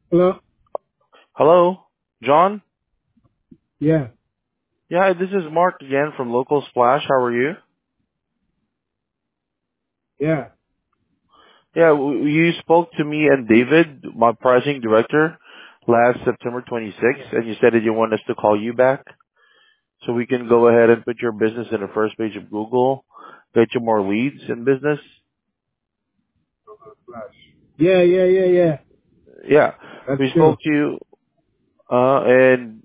Hello? Hello, John? Yeah, Yeah, this is Mark again from Local Splash. How are you? yeah. Yeah, you spoke to me and David, my pricing director, last September 26th, and you said that you want us to call you back so we can go ahead and put your business in the first page of Google, get you more leads in business. Yeah. Yeah, That's we true. spoke to you, and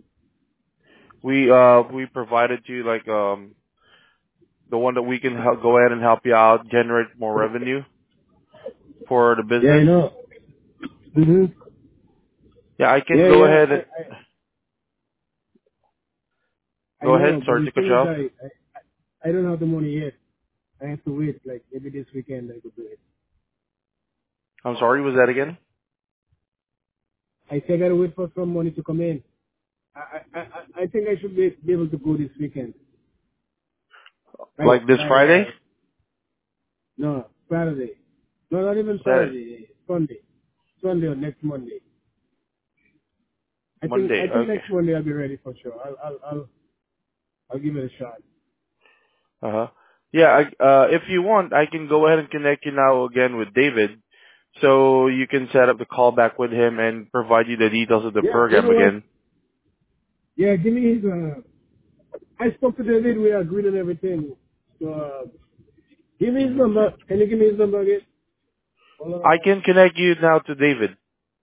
we provided you like the one that we can go ahead and help you out, generate more revenue for the Yeah, I business. know. Mm-hmm. Yeah, I can Yeah, go yeah. ahead. I Go ahead. know, but Sorry the to cut thing you is, off. I don't have the money yet. I have to wait. Like maybe this weekend I could do it. I'm sorry. Was that again? I think I gotta wait for some money to come in. I think I should be able to go this weekend. Like this By Friday? no Saturday. No, not even Saturday. Saturday. Sunday. Sunday or next Monday. Monday. I think Okay. next Monday I'll be ready for sure. I'll give it a shot. Uh huh. Yeah. If you want, I can go ahead and connect you now again with David, so you can set up the call back with him and provide you the details of the Yeah, you program know what? again. Yeah, give me his. I spoke to David. We agreed on everything. So give me his Hmm. number. Can you give me his number again? Hold on. I can connect you now to David.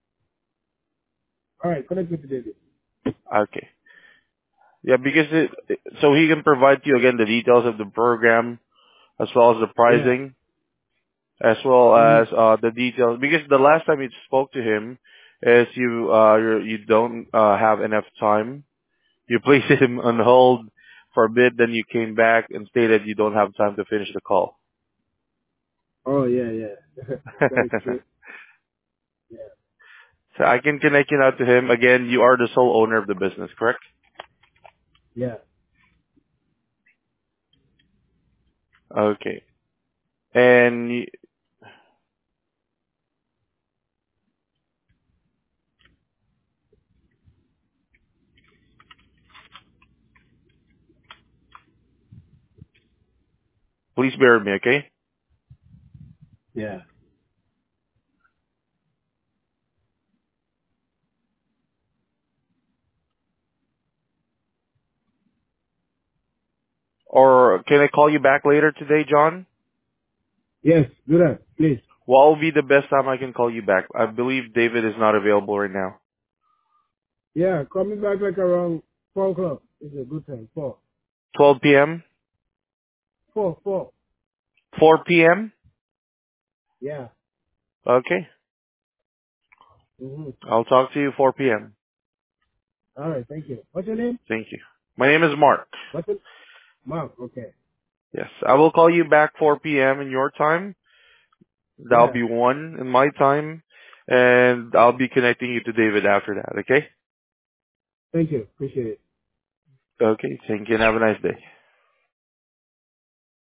All right, connect me to David. Okay. Yeah, because so he can provide you again the details of the program as well as the Yeah. pricing as well Mm-hmm. as the details. Because the last time you spoke to him, is you don't have enough time. You placed him on hold for a bit, then you came back and stated you don't have time to finish the call. Oh yeah, yeah. That is true. Yeah. So I can connect you now to him. Again, you are the sole owner of the business, correct? Yeah. Okay. And please bear with me, okay? Yeah. Or can I call you back later today, John? Yes. Do that, please. What will be the best time I can call you back? I believe David is not available right now. Yeah. Call me back like around 4 o'clock. It's a good time. 12 p.m.? 4. 4 p.m.? Yeah. Okay. Mm-hmm. I'll talk to you 4 p.m. All right. Thank you. What's your name? Thank you. My name is Mark. What's it? Mark. Okay. Yes. I will call you back 4 p.m. in your time. That'll Yeah. be 1 in my time. And I'll be connecting you to David after that, okay? Thank you. Appreciate it. Okay. Thank you and have a nice day.